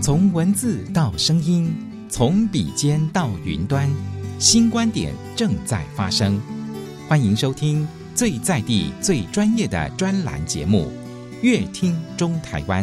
从文字到声音，从笔尖到云端，新观点正在发生。欢迎收听最在地、最专业的专栏节目《乐听中台湾》。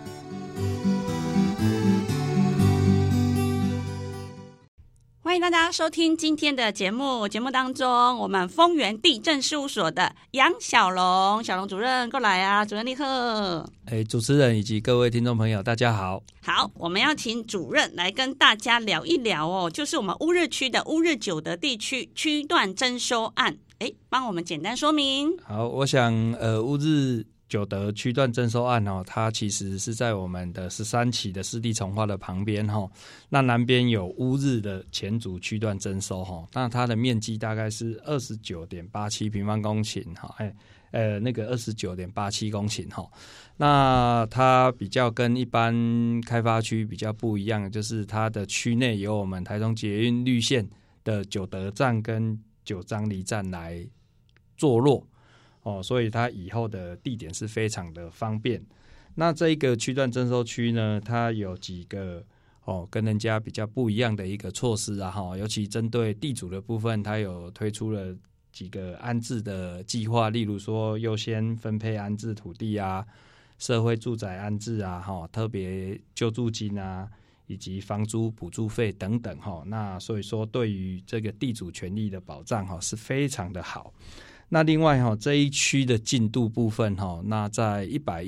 欢迎大家收听今天的节目。节目当中，我们丰原地政事务所的杨小龙主任过来啊，主任你好。 主持人以及各位听众朋友，大家好。 好，我们要请主任来跟大家聊一聊哦，就是我们乌日区的乌日九德地区区段征收案，帮我们简单说明。 好，我想乌日九德区段征收案它其实是在我们的13期的湿地重划的旁边那南边有乌日的前竹区段征收那它的面积大概是 29.87 平方公顷那个 29.87 公顷那它比较跟一般开发区比较不一样，就是它的区内有我们台中捷运绿线的九德站跟九张犁站来坐落所以它以后的地点是非常的方便。那这一个区段征收区呢，它有几个跟人家比较不一样的一个措施尤其针对地主的部分，它有推出了几个安置的计划，例如说优先分配安置土地啊，社会住宅安置啊，特别救助金啊，以及房租补助费等等那所以说对于这个地主权利的保障是非常的好。那另外这一区的进度部分那在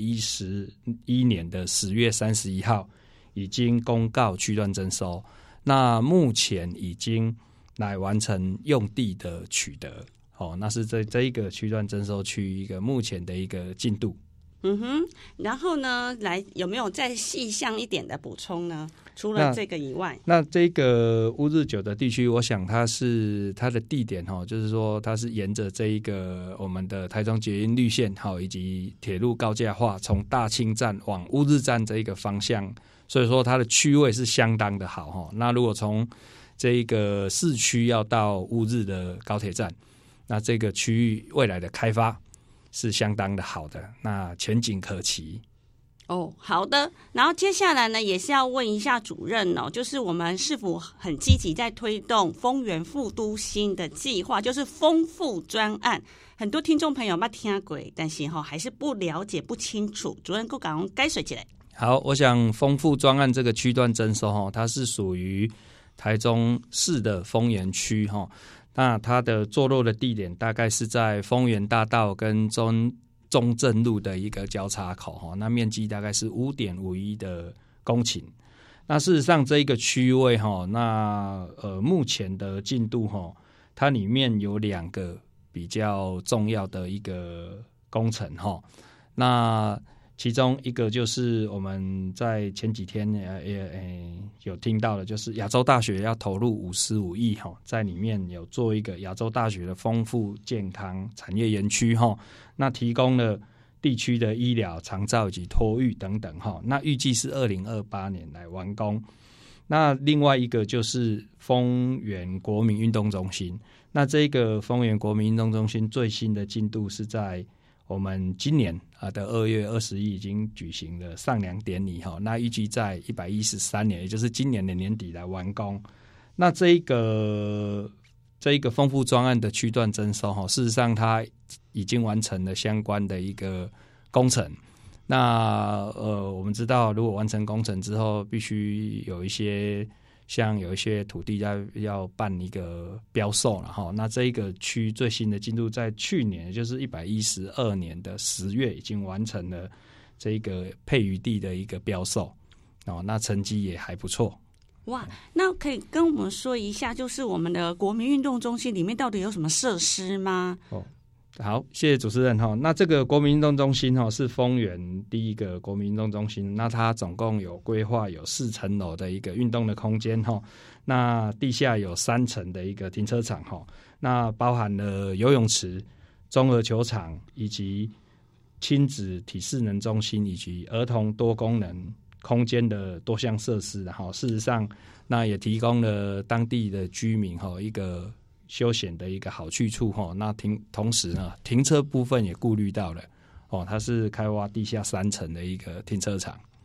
111年的10月31号已经公告区段征收，那目前已经来完成用地的取得那是这一个区段征收区一个目前的一个进度。 然后呢，有没有再细项一点的补充呢？除了这个以外， 那这个乌日九德地区，我想它的地点就是说它是沿着这一个我们的台中捷运绿线以及铁路高架化，从大庆站往乌日站这一个方向，所以说它的区位是相当的好那如果从这一个市区要到乌日的高铁站，那这个区域未来的开发是相当的好的，那前景可期。 好的。然后接下来呢，也是要问一下主任就是我们是否很积极在推动丰原副都心的计划，就是丰富专案。很多听众朋友没听过，但是还是不了解不清楚，主任给我们解释起来。 好，我想丰富专案这个区段征收它是属于台中市的丰原区那它的坐落的地点大概是在丰原大道跟中正路的一个交叉口那面积大概是 5.51 的公顷。那事实上这一个区位那目前的进度它里面有2个比较重要的一个工程那其中一个就是我们在前几天也有听到的，就是亚洲大学要投入55亿在里面有做一个亚洲大学的丰富健康产业园区那提供了地区的医疗、长照以及托育等等那预计是2028年来完工。那另外一个就是丰原国民运动中心，那这个丰原国民运动中心最新的进度是在我们今年的2月21日已经举行了上梁典礼那预计在113年，也就是今年的年底来完工。那这一个丰富专案的区段征收事实上它已经完成了相关的一个工程。那我们知道如果完成工程之后，必须有一些土地要办一个标售了那这一个区最新的进度在去年，也就是112年的10月已经完成了这一个配余地的一个标售那成绩也还不错。 哇，那可以跟我们说一下，就是我们的国民运动中心里面到底有什么设施吗？ 好，谢谢主持人那这个国民运动中心是丰原第一个国民运动中心，那它总共有规划有4层楼的一个运动的空间那地下有3层的一个停车场那包含了游泳池、综合球场以及亲子体适能中心以及儿童多功能空间的多项设施事实上那也提供了当地的居民一个休闲的一个好去处那同时呢停车部分也顾虑到了它是开挖地下3层的一个停车场。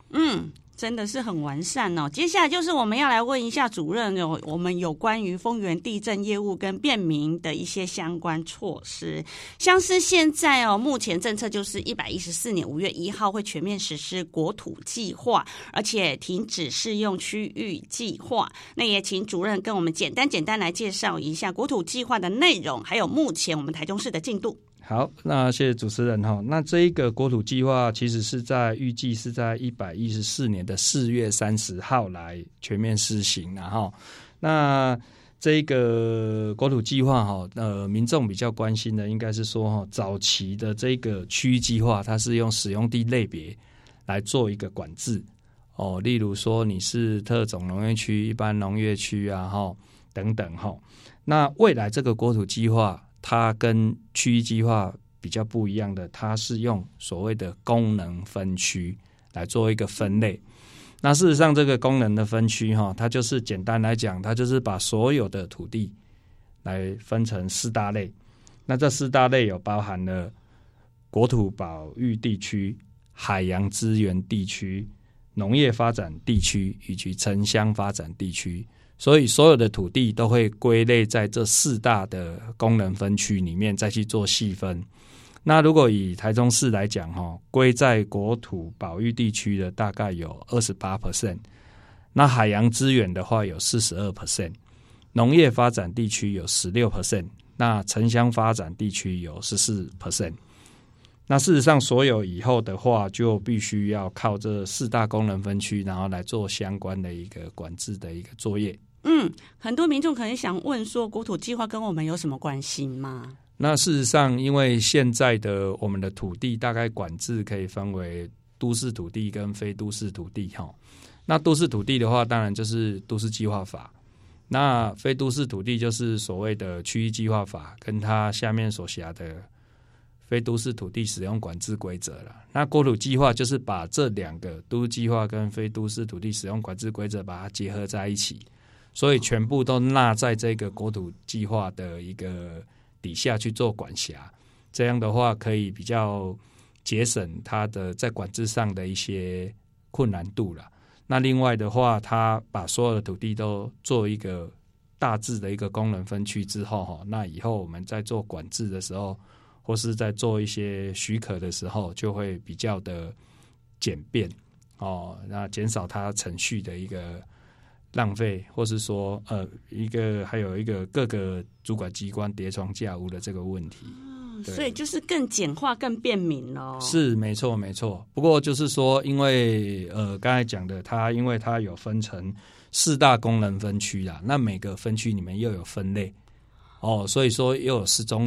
真的是很完善哦。接下来就是我们要来问一下主任我们有关于丰原地震业务跟便民的一些相关措施，像是现在目前政策就是114年5月1号会全面实施国土计划，而且停止适用区域计划。那也请主任跟我们简单来介绍一下国土计划的内容，还有目前我们台中市的进度。 好，那谢谢主持人哈。那这一个国土计划其实是预计是在114年的4月30号来全面施行然后，那这个国土计划民众比较关心的应该是说早期的这个区域计划，它是用使用地类别来做一个管制例如说你是特种农业区、一般农业区啊等等那未来这个国土计划它跟区域计划比较不一样的，它是用所谓的功能分区来做一个分类。那事实上这个功能的分区它就是简单来讲，它就是把所有的土地来分成4大类。那这4大类有包含了国土保育地区、海洋资源地区、农业发展地区以及城乡发展地区。所以所有的土地都会归类在这4大的功能分区里面再去做细分。那如果以台中市来讲归在国土保育地区的大概有 28%， 那海洋资源的话有 42%， 农业发展地区有 16%， 那城乡发展地区有 14%。 那事实上所有以后的话就必须要靠这4大功能分区然后来做相关的一个管制的一个作业。 很多民众可能想问说，国土计划跟我们有什么关系吗？ 那事实上，因为现在的我们的土地大概管制可以分为都市土地跟非都市土地那都市土地的话，当然就是都市计划法；那非都市土地就是所谓的区域计划法跟它下面所辖的非都市土地使用管制规则了。那国土计划就是把这2个都市计划跟非都市土地使用管制规则把它结合在一起。所以全部都纳在这个国土计划的一个底下去做管辖，这样的话可以比较节省它的在管制上的一些困难度了。那另外的话，它把所有的土地都做一个大致的一个功能分区之后那以后我们在做管制的时候，或是在做一些许可的时候，就会比较的简便那减少它程序的一个浪费，或是说还有一个各个主管机关叠床架屋的这个问题。 所以就是更简化更便民咯。 是没错没错。不过就是说因为刚才讲的因为它有分成4大功能分区啦，那每个分区里面又有分类所以说又有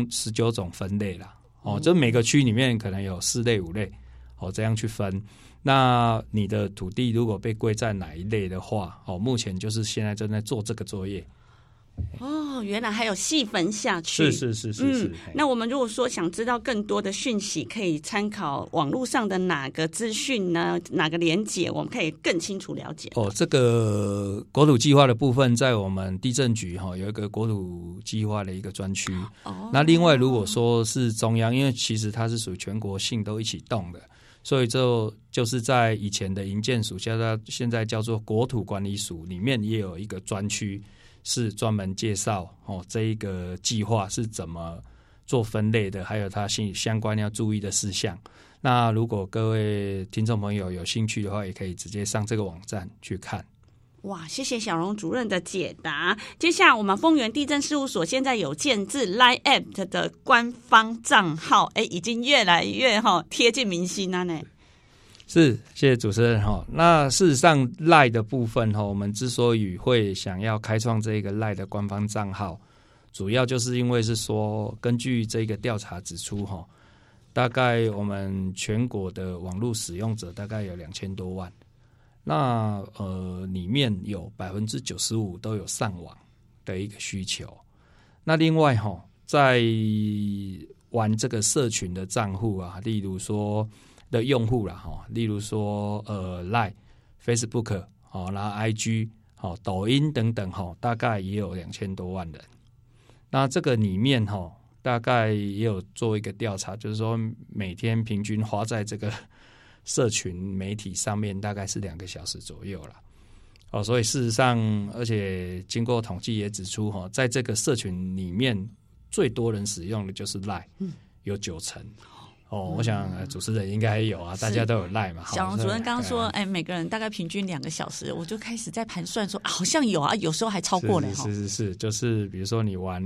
19种分类啦就每个区里面可能有4类5类这样去分。那你的土地如果被归在哪一类的话目前就是现在正在做这个作业。 原来还有细分下去。 是。 那我们如果说想知道更多的讯息，可以参考网络上的哪个资讯呢？哪个连结我们可以更清楚了解？ 这个国土计划的部分在我们地政局有一个国土计划的一个专区。那另外如果说是中央，因为其实它是属于全国性都一起动的，所以就是在以前的营建署现在叫做国土管理署里面也有一个专区，是专门介绍这一个计划是怎么做分类的，还有它相关要注意的事项。那如果各位听众朋友有兴趣的话，也可以直接上这个网站去看。 哇，谢谢小荣主任的解答。接下来我们丰原地震事务所现在有建置 LINE App 的官方账号，已经越来越贴近民心了呢。 是，谢谢主持人那事实上 LINE 的部分我们之所以会想要开创这个 LINE 的官方账号，主要就是因为是说根据这个调查指出大概我们全国的网络使用者大概有2000多万。那里面有 95% 都有上网的一个需求。那另外在玩这个社群的账户例如说的用户啦例如说LINE、Facebook 然后 IG 抖音等等大概也有2000多万人。那这个里面大概也有做一个调查，就是说每天平均花在这个社群媒体上面大概是2个小时左右了。所以事实上，而且经过统计也指出，在这个社群里面最多人使用的就是 LINE，有90%。我想主持人应该也有啊，大家都有 LINE 嘛。 小荣主任刚刚说，每个人大概平均2个小时，我就开始在盘算说，好像有啊，有时候还超过了。 是，就是比如说你玩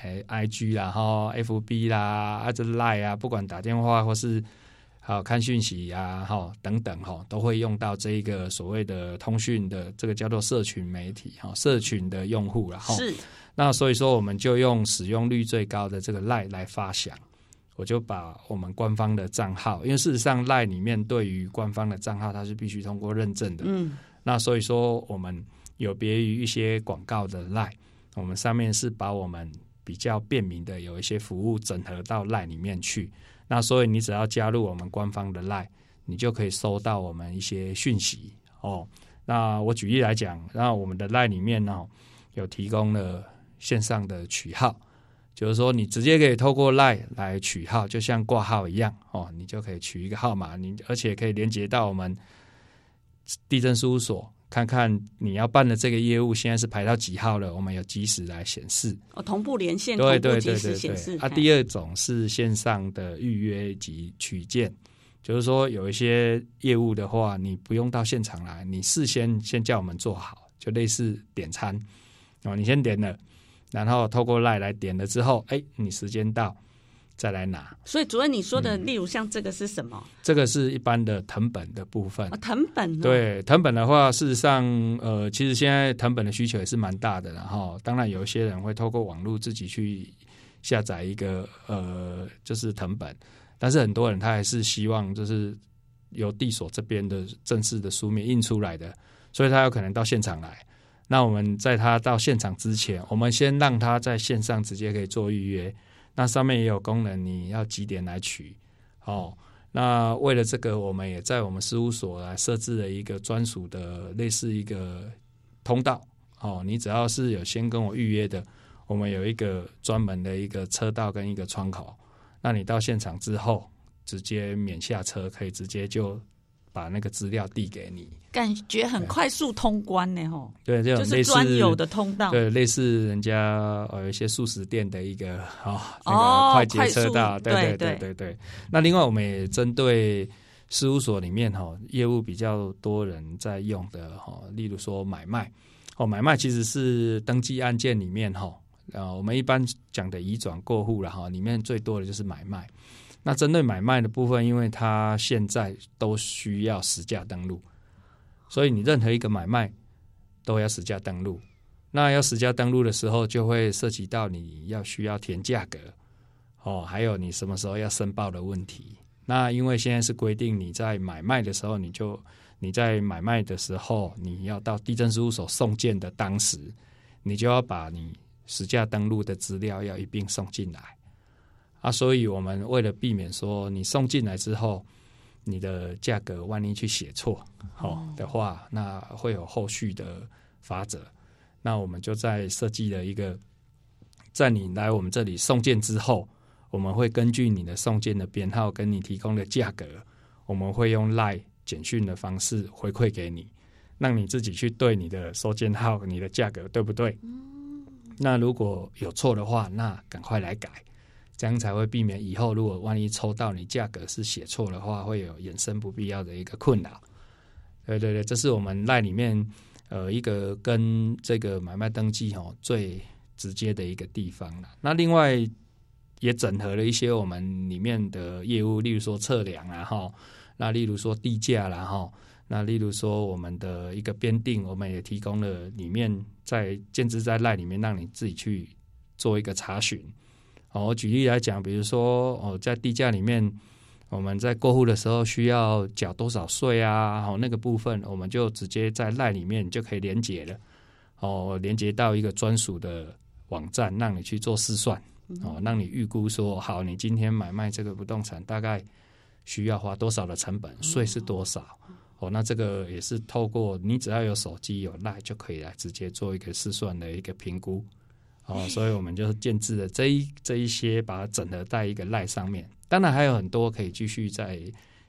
IG 啦，FB 啦，这 LINE 啊，不管打电话或是看讯息啊，等等都会用到这个所谓的通讯的这个叫做社群媒体，社群的用户啦。 是。 那所以说我们就用使用率最高的这个 LINE 来发想。我就把我们官方的账号，因为事实上 LINE 里面对于官方的账号它是必须通过认证的，那所以说我们有别于一些广告的 LINE， 我们上面是把我们比较便民的有一些服务整合到 LINE 里面去，那所以你只要加入我们官方的 LINE， 你就可以收到我们一些讯息那我举例来讲，那我们的 LINE 里面有提供了线上的取号，就是说你直接可以透过 LINE 来取号，就像挂号一样你就可以取一个号码，你而且可以连接到我们地政事务所，看看你要办的这个业务现在是排到几号了，我们有即时来显示同步连线， 对同步即时显示。 第二种是线上的预约及取件，就是说有一些业务的话，你不用到现场来，你事先叫我们做好，就类似点餐你先点了，然后透过 LINE 来点了之后，你时间到再来拿。 所以主任你说的例如像这个是什么？ 这个是一般的誊本的部分。 誊本对，誊本的话事实上其实现在誊本的需求也是蛮大的，然后当然有一些人会透过网络自己去下载一个就是誊本，但是很多人他还是希望就是由地所这边的正式的书面印出来的，所以他有可能到现场来。那我们在他到现场之前，我们先让他在线上直接可以做预约，那上面也有功能，你要几点来取那为了这个，我们也在我们事务所来设置了一个专属的类似一个通道你只要是有先跟我预约的，我们有一个专门的一个车道跟一个窗口，那你到现场之后直接免下车，可以直接就把那个资料递给你， 感觉很快速通关呢对，这种类似就是专有的通道， 对，类似人家有一些速食店的一个那个快捷车道，对。那另外我们也针对事务所里面业务比较多人在用的例如说买卖买卖其实是登记案件里面我们一般讲的移转过户了里面最多的就是买卖。那针对买卖的部分，因为它现在都需要实价登录，所以你任何一个买卖都要实价登录。那要实价登录的时候，就会涉及到你需要填价格还有你什么时候要申报的问题。那因为现在是规定你在买卖的时候，你在买卖的时候，你要到地政事务所送件的当时，你就要把你实价登录的资料要一并送进来。所以我们为了避免说你送进来之后，你的价格万一去写错的话，那会有后续的罚则。那我们就在设计了一个，在你来我们这里送件之后，我们会根据你的送件的编号跟你提供的价格，我们会用 LINE 简讯的方式回馈给你，让你自己去对你的收件号、你的价格对不对？那如果有错的话，那赶快来改。这样才会避免以后如果万一抽到你价格是写错的话，会有衍生不必要的一个困扰。对，这是我们 LINE 里面一个跟这个买卖登记最直接的一个地方了。那另外也整合了一些我们里面的业务，例如说测量那例如说地价啦那例如说我们的一个编定，我们也提供了里面建置在 LINE 里面，让你自己去做一个查询。我举例来讲，比如说在地价里面，我们在过户的时候需要缴多少税啊？那个部分我们就直接在 LINE 里面就可以连结了。连结到一个专属的网站，让你去做试算。让你预估说，好，你今天买卖这个不动产大概需要花多少的成本，税是多少？那这个也是透过你只要有手机有 LINE 就可以来直接做一个试算的一个评估。所以我们就建置了这一些，把它整合在一个 LINE 上面。当然还有很多可以继续再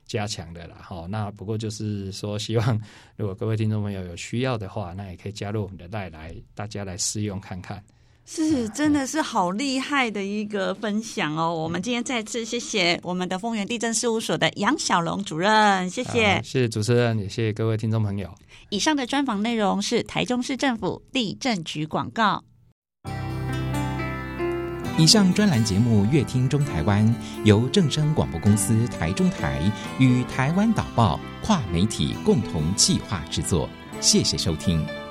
加强的啦。那不过就是说，希望如果各位听众朋友有需要的话，那也可以加入我们的LINE来，大家来试用看看。 是，真的是好厉害的一个分享哦！我们今天再次谢谢我们的丰原地政事务所的杨小龙主任，谢谢， 谢谢主持人，也谢谢各位听众朋友。 以上的专访内容是台中市政府地政局广告。 以上专栏节目《乐听中台湾》由正声广播公司台中台与台湾导报跨媒体共同企划制作，谢谢收听。